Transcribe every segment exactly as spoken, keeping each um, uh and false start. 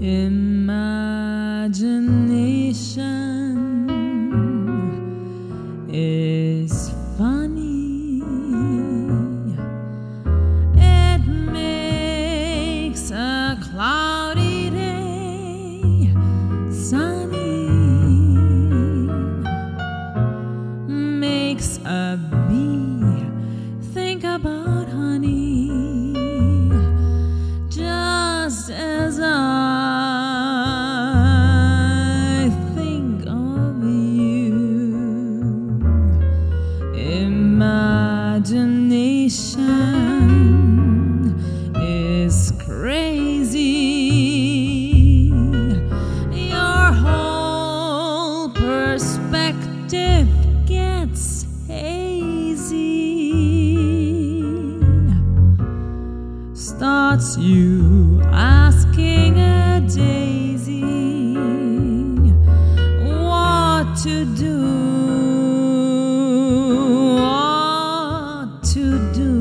Imagination is funny. It makes a cloudy day sunny, makes a bee think about honey, just as I think of you. Imagination is crazy. Your whole perspective gets hazy, starts you asking a daisy what to do, what to do.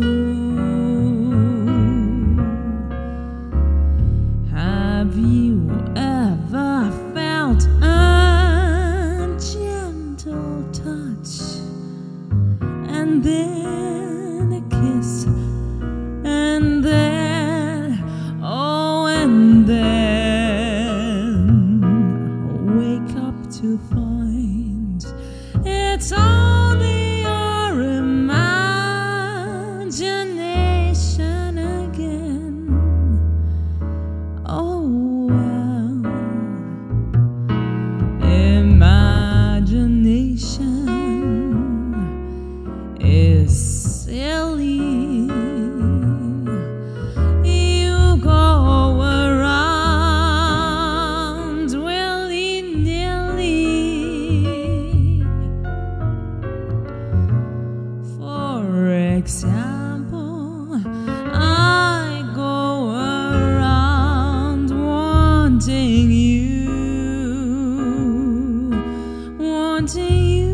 Have you ever felt a gentle touch, and then a kiss, and then, oh, and then wake up to find it's only your imagination again? Oh well, imagination is silly. You go around willy-nilly. For example, I go around wanting you, wanting you,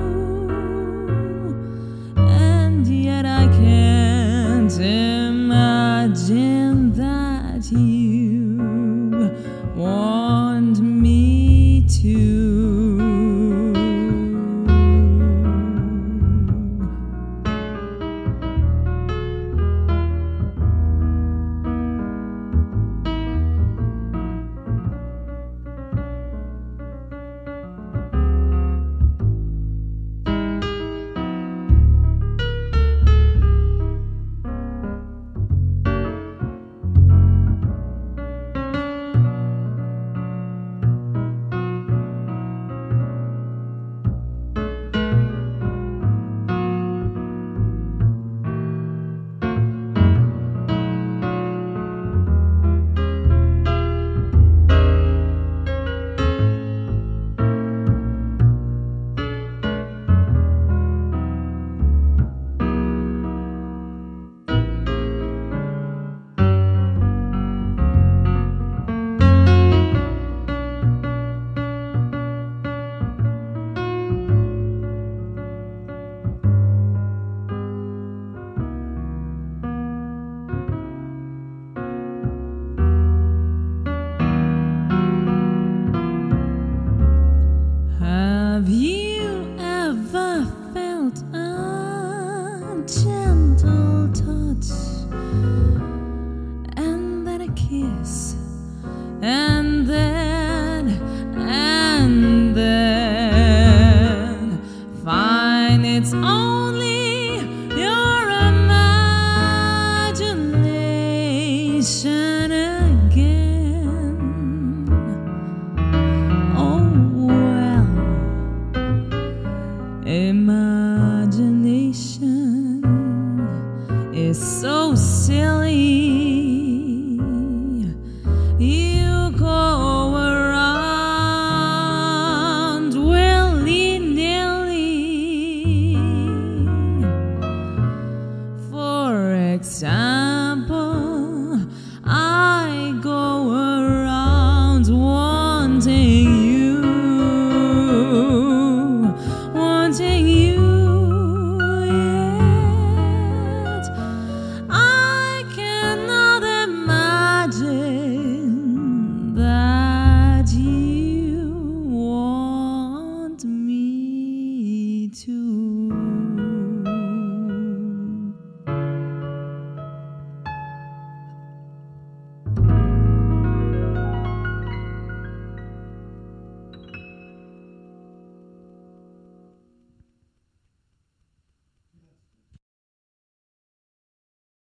and yet I can't imagine that you want me to.